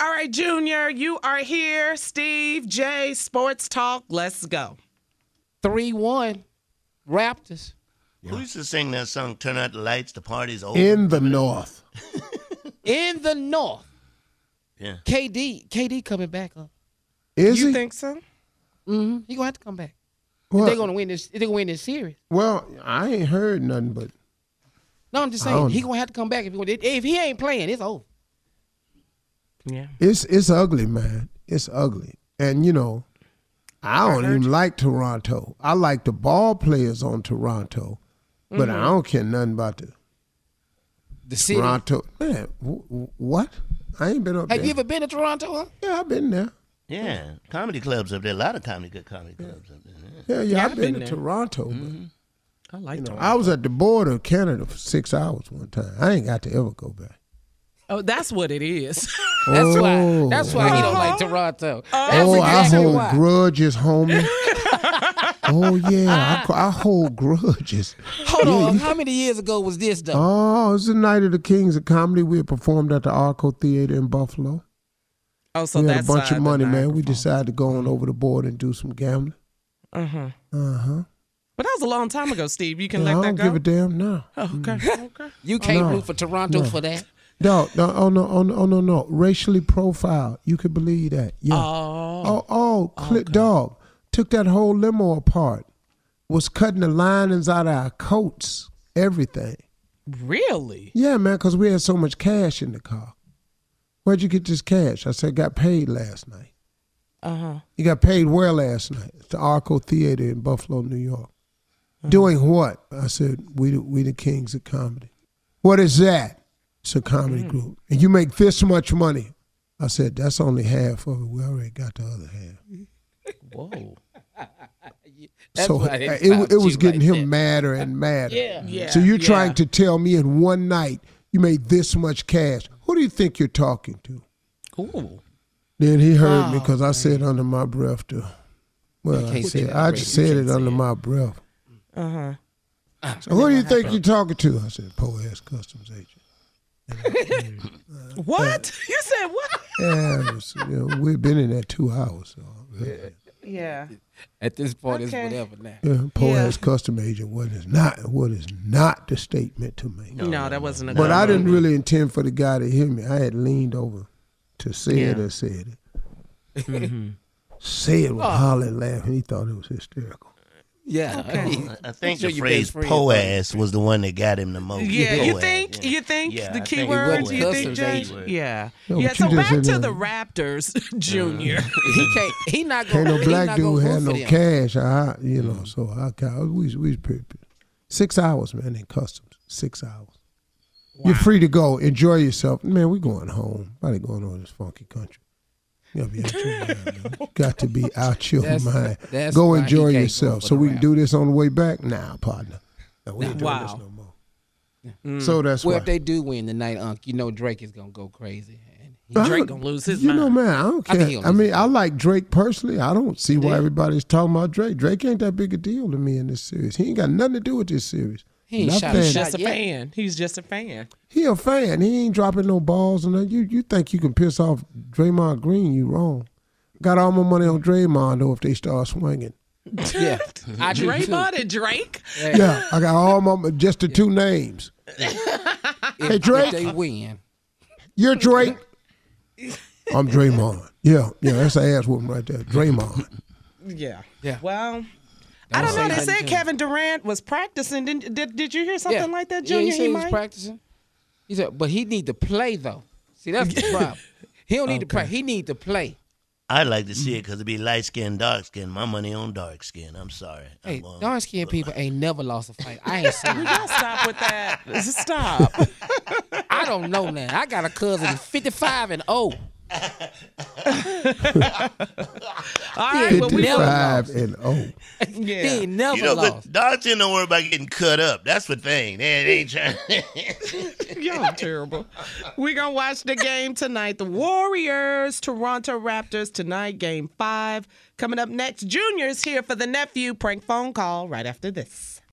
All right, Junior, you are here. Steve, Jay, Sports Talk. Let's go. 3-1, Raptors. Who used to sing that song, Turn Out the Lights, the party's over? In the North. In the North. Yeah. KD coming back up. Is You he? think so? Mm-hmm. He gonna have to come back. Well, They're gonna win this. They're gonna win this series. well, I ain't heard nothing but No, I'm just I saying don't he know. gonna have to come back if he ain't playing. It's over. Yeah. it's ugly, man. It's ugly. And, I don't even like Toronto. I like the ball players on Toronto, but I don't care nothing about The city. Toronto. Man, what? I ain't been up Have there. you ever been to Toronto? Huh? Yeah, I've been there. Yeah. Comedy clubs up there. A lot of good comedy clubs up there. Yeah, I've I've been been to there. Toronto. I like But, Toronto. I was at the border of Canada for 6 hours one time. I ain't got to ever go back. Oh, that's what it is. That's why. Oh. That's why he don't like Toronto. That's Oh, I exactly hold why. grudges, homie. Oh, yeah, I hold grudges. Hold on. How many years ago was this though? Oh, it was the night of the Kings of Comedy. We had performed at the Arco Theater in Buffalo. Oh, so We had a that's bunch of money, the man. We Niagara decided to go on over the board and do some gambling. Falls. Uh-huh. Uh-huh. But that was a long time ago, Steve. You can Yeah, I let don't that give go? a damn now. Oh, okay. Okay. You can't No. root for Toronto for that. No, no. Racially profiled. You could believe that. Yeah. Dog. Took that whole limo apart. Was cutting the linings out of our coats. Everything. Really? Yeah, man, because we had so much cash in the car. Where'd you get this cash? I said, got paid last night. Uh-huh. You got paid where last night? At the Arco Theater in Buffalo, New York. Doing what? I said, we the Kings of Comedy. What is that? It's a comedy group. And you make this much money. I said, that's only half of it. We already got the other half. Whoa. That's So why they it found was you getting like him that. madder and madder. Yeah. So you're yeah. trying to tell me in one night you made this much cash. Who do you think you're talking to? Ooh. Then he heard me because I said under my breath to, well, I can't say that, I Ray. just You said can't it say under it. my breath. Uh-huh. So who do you think you're talking to? I said, Poe-ass customs agent. What? You said what? Yeah, we've been in there 2 hours. So, Yeah. At this point, Okay. it's whatever now. yeah, Poe-ass custom agent. What is not the statement to me. No, that wasn't a But good I one. didn't really intend for the guy to hear me. I had leaned over to say it Yeah. or said it. Say it with Holly laughing. He thought it was hysterical. Yeah. I think Sure the you phrase best friend, "po-ass" was the one that got him the most. Yeah, you Po-ass, think? yeah. You think Yeah, the I key think it words? was. You think, Customs Jay? agent. Yeah. No, Yeah. but So you just back in to there- the Raptors, Junior. He can't. He not Can't gonna. no black he not dude gonna have root no for them. cash. So we was pretty. 6 hours, man, in customs. 6 hours. You're free to go. Enjoy yourself. Man, we going home. Nobody going on this funky country. You gotta be out your mind, man. You got to be out your mind. That's Go why he enjoy can't go yourself. for So the we can rap. do this on the way back? Nah, partner. No, we ain't doing this Wow. no more. So that's Well, why. if they do win tonight, Unc, you know Drake is gonna go crazy. And Drake gonna lose his You mind. know, man, I don't I think care. he'll I lose mean, his I like Drake personally. I don't see why Yeah. everybody's talking about Drake. Drake ain't that big a deal to me in this series. He ain't got nothing to do with this series. He ain't shot a Nothing. He's shot just a yet. fan. He's just a fan. He a fan. He ain't dropping no balls. And you think you can piss off Draymond Green, you wrong. Got all my money on Draymond, though, if they start swinging. Yeah, I do too. Draymond and Drake. Yeah, I got all my, just the two names. Hey, Drake. If they win, You're Drake. I'm Draymond. Yeah, that's an ass whooping right there. Draymond. Yeah. Yeah. Well, I don't know. say They nothing said to him. Kevin Durant was practicing. Did you hear something like that, Yeah, Junior? he said he was might? practicing. He said, but he need to play though. See, that's the problem. He don't need to play. He need to play. I'd like to see it because it'd be light skin, dark skin. My money on dark skin. I'm sorry. Hey, I'm, dark skinned people ain't never lost a fight. I ain't seen it. Don't stop with that. Stop. I don't know now. I got a cousin 55 and 0. All right, well, we 55 and 0. He yeah. ain't never You know, lost. but dark skin don't worry about getting cut up. That's the thing. They ain't trying. Y'all terrible. We're going to watch the game tonight. The Warriors, Toronto Raptors tonight, game 5. Coming up next, Junior's here for the nephew prank phone call right after this.